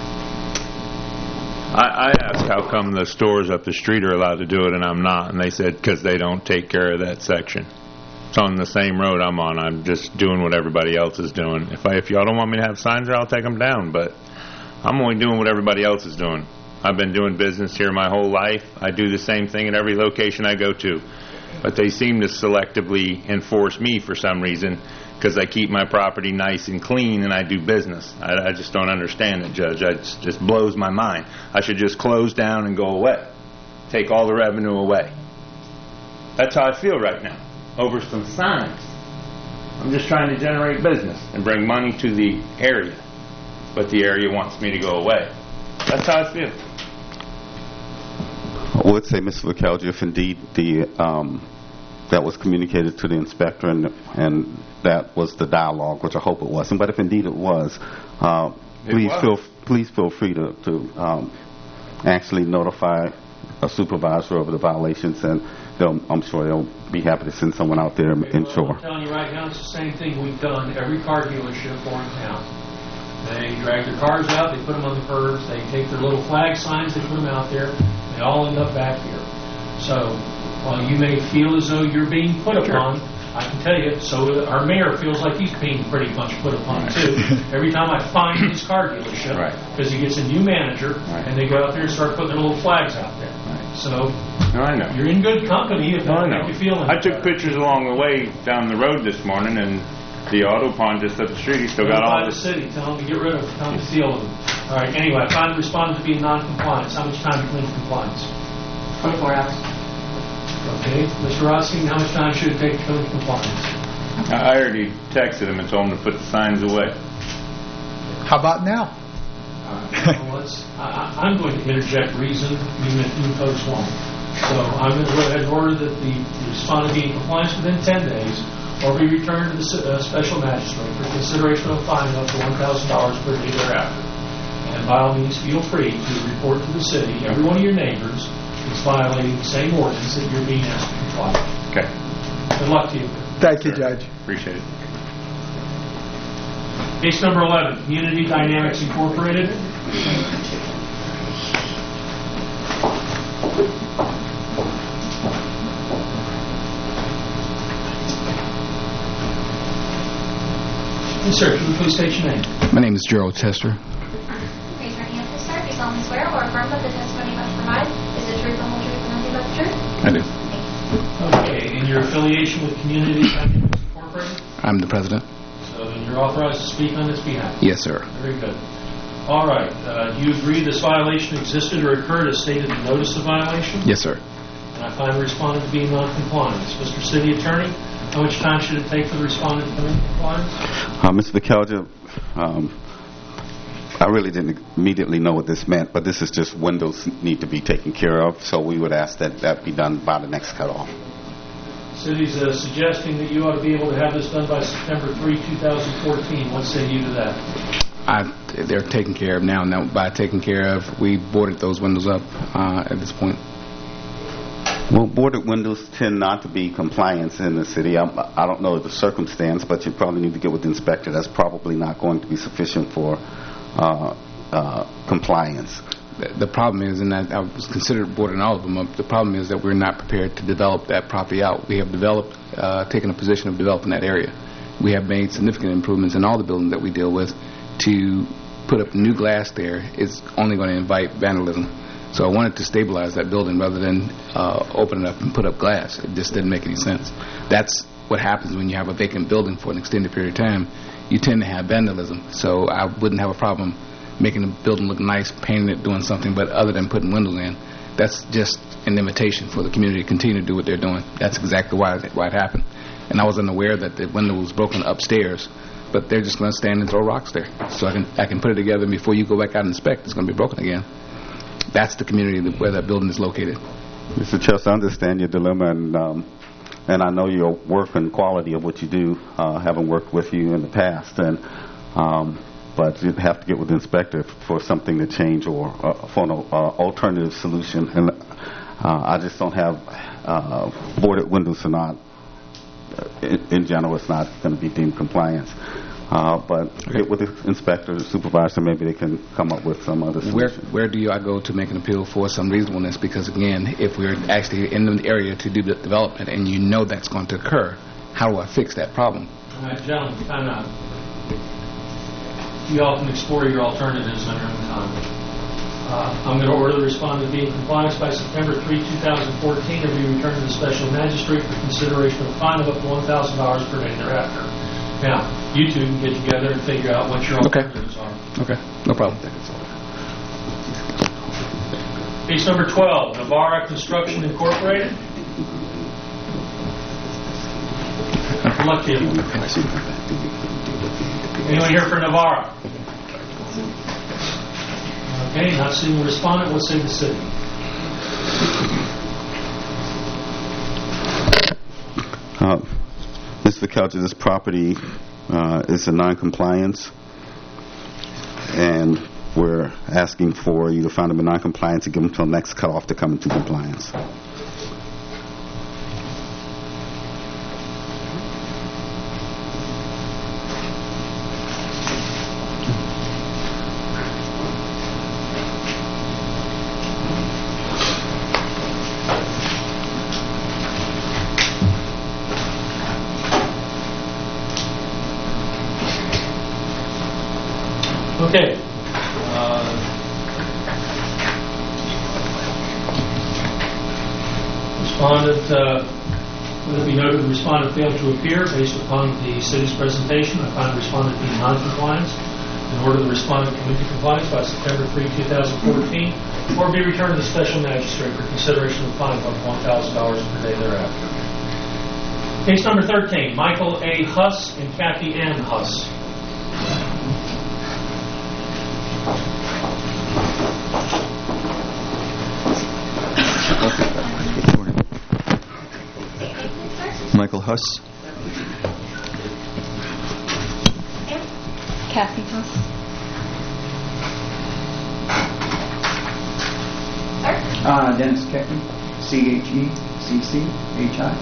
I, I asked how come the stores up the street are allowed to do it and I'm not, and they said because they don't take care of that section. It's on the same road I'm on. I'm just doing what everybody else is doing. If I, if y'all don't want me to have signs there, I'll take them down, but I'm only doing what everybody else is doing. I've been doing business here my whole life. I do the same thing at every location I go to. But they seem to selectively enforce me for some reason because I keep my property nice and clean and I do business. I, I just don't understand it, Judge. It just blows my mind. I should just close down and go away. Take all the revenue away. That's how I feel right now, over some signs. I'm just trying to generate business and bring money to the area. But the area wants me to go away. That's how I feel. I would say, Mister Vicaldi, if indeed the um, that was communicated to the inspector and and that was the dialogue, which I hope it wasn't, but if indeed it was, uh, It please was. feel please feel free to to um, actually notify a supervisor of the violations, and they'll, I'm sure they'll be happy to send someone out there and Well, ensure. I'm telling you right now, it's the same thing we've done every car dealership for in town. They drag their cars out, they put them on the curbs, they take their little flag signs, they put them out there, they all end up back here. So, while you may feel as though you're being put upon, I can tell you, so our mayor feels like he's being pretty much put upon too. Every time I find his car dealership, because he gets a new manager, and they go out there and start putting their little flags out there. So No, I know. you're in good company if No, I that know. make you feel any I took better. pictures along the way down the road this morning, and the auto pawn just up the street, he still got Notify all the this. city, tell them to get rid of them, tell them to deal with them. All right, anyway, I find the respondent to be in non-compliance. How much time to clean compliance? twenty-four hours. Okay, Mister Rothstein, how much time should it take to clean compliance? I already texted him and told him to put the signs away. How about now? Well, let's- I- I- I'm going to interject reason, even if you folks won't. So I'm going to go ahead and order that the respondent be in compliance within ten days or be returned to the s- uh, special magistrate for consideration of a fine up to one thousand dollars per day thereafter. And by all means, feel free to report to the city, every one of your neighbors is violating the same ordinance that you're being asked to comply with. Okay. Good luck to you. Thank you, Judge. Appreciate it. Case number eleven, Community Dynamics Incorporated. Yes, sir. Can you please state your name? My name is Gerald Tester. Raise your hand, please, sir. Do you solemnly swear or affirm that the testimony you must provide is the truth, the whole truth, and nothing but the truth? I do. Okay, and your affiliation with Community Dynamics Incorporated? I'm the president. So then you're authorized to speak on its behalf? Yes, sir. Very good. All right. Uh, do you agree this violation existed or occurred as stated in the notice of violation? Yes, sir. And I find the respondent to be in non-compliance. Mister City Attorney, how much time should it take for the respondent to come into compliance? Uh, Mister McKelger, um, I really didn't immediately know what this meant, but this is just windows need to be taken care of, so we would ask that that be done by the next cutoff. City's uh, suggesting that you ought to be able to have this done by September third, two thousand fourteen. What say you to that? I, they're taken care of now. Now, by taken care of, we boarded those windows up uh, at this point. Well, boarded windows tend not to be compliance in the city. I, I don't know the circumstance, but you probably need to get with the inspector. That's probably not going to be sufficient for uh, uh, compliance. The, the problem is, and I, I was considered boarding all of them up, the problem is that we're not prepared to develop that property out. We have developed, uh, taken a position of developing that area. We have made significant improvements in all the buildings that we deal with. To put up new glass there is only going to invite vandalism. So I wanted to stabilize that building rather than uh, open it up and put up glass. It just didn't make any sense. That's what happens when you have a vacant building for an extended period of time. You tend to have vandalism. So I wouldn't have a problem making the building look nice, painting it, doing something, but other than putting windows in, that's just an invitation for the community to continue to do what they're doing. That's exactly why it, why it happened. And I was unaware that the window was broken upstairs, but they're just going to stand and throw rocks there. So I can I can put it together, and before you go back out and inspect, it's going to be broken again. That's the community that, where that building is located. Mister Chester, I understand your dilemma, and um, and I know your work and quality of what you do, uh, having worked with you in the past, and um, but you have to get with the inspector for something to change or uh, for an uh, alternative solution. And uh, I just don't have uh, boarded windows are not, in, in general, it's not going to be deemed compliance. Uh, but okay. Get with the inspector, the supervisor, maybe they can come up with some other solution. Where, where do you I go to make an appeal for some reasonableness? Because again, if we're actually in the area to do the development and you know that's going to occur, how do I fix that problem? All right, gentlemen, time out. You all can explore your alternatives on your own time. Uh, I'm going to order the respondent to be in compliance by September third, two thousand fourteen, or be returned to the special magistrate for consideration of a fine of up to one thousand dollars per day thereafter. Now, you two can get together and figure out what your alternatives okay. are. Okay, no problem. Case number twelve, Navarra Construction Incorporated. Good luck to you. Anyone here for Navarra? Okay, not seeing the respondent. What say the city? Uh, Mister Couch, this property uh, is in non-compliance, and we're asking for you to find them in non-compliance and give them until next cutoff to come into compliance. Okay. Uh, Respondent, uh, let it be noted, the respondent failed to appear based upon the city's presentation. I find the respondent to be in non-compliance. In order the respondent come into compliance by September third, two thousand fourteen, or be returned to the special magistrate for consideration of a fine of one thousand dollars per day thereafter. Case number thirteen, Michael A. Huss and Kathy Ann Huss. Michael Huss. Kathy Huss. Uh, Dennis Keckman, C H E C C H I.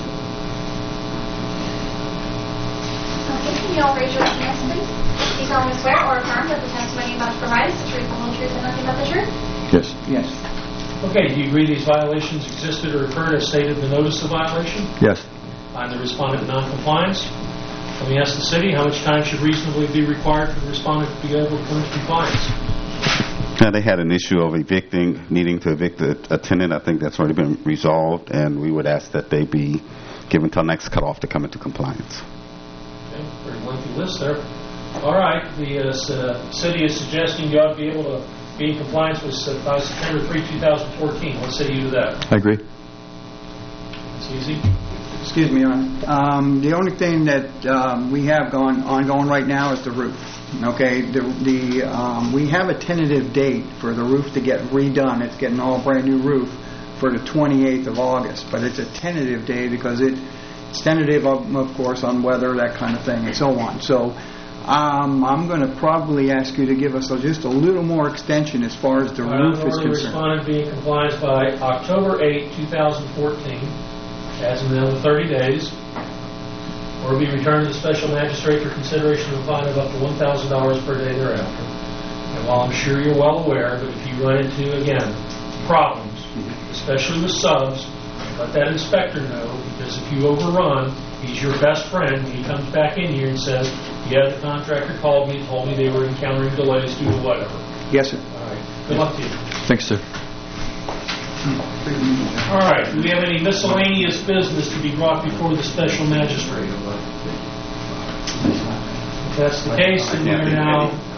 Okay, can you all raise your hands, please? Do you solemnly swear or affirm that the testimony about to provide is the truth, the whole truth, and nothing but the truth? Yes. Yes. Okay, do you agree these violations existed or occurred as stated in the notice of violation? Yes. Find the respondent in non-compliance. Let me ask the city, how much time should reasonably be required for the respondent to be able to come into compliance? Now, they had an issue of evicting, needing to evict a, a tenant. I think that's already been resolved, and we would ask that they be given until next cutoff to come into compliance. Okay, very lengthy list there. All right, the uh, uh, city is suggesting you ought to be able to be in compliance with uh, by September third, two thousand fourteen. What say you to that? I agree. It's easy. Excuse me, Your Honor. Um, the only thing that um, we have going ongoing right now is the roof. Okay, the, the um, we have a tentative date for the roof to get redone. It's getting all brand new roof for the twenty-eighth of August, but it's a tentative day because it, it's tentative, of, of course, on weather, that kind of thing, and so on. So um, I'm going to probably ask you to give us a, just a little more extension as far as the All roof right, is the concerned. respondent be in compliance by October eighth, two thousand fourteen, as in another thirty days. Or be returned to the special magistrate for consideration of a fine of up to one thousand dollars per day thereafter. And while I'm sure you're well aware, but if you run into, again, problems, especially with subs, let that inspector know, because if you overrun, he's your best friend when he comes back in here and says, yeah, the contractor called me and told me they were encountering delays due to whatever. Yes, sir. All right. Good luck to you. Thanks, sir. All right. Do we have any miscellaneous business to be brought before the special magistrate? If that's the case, then we are now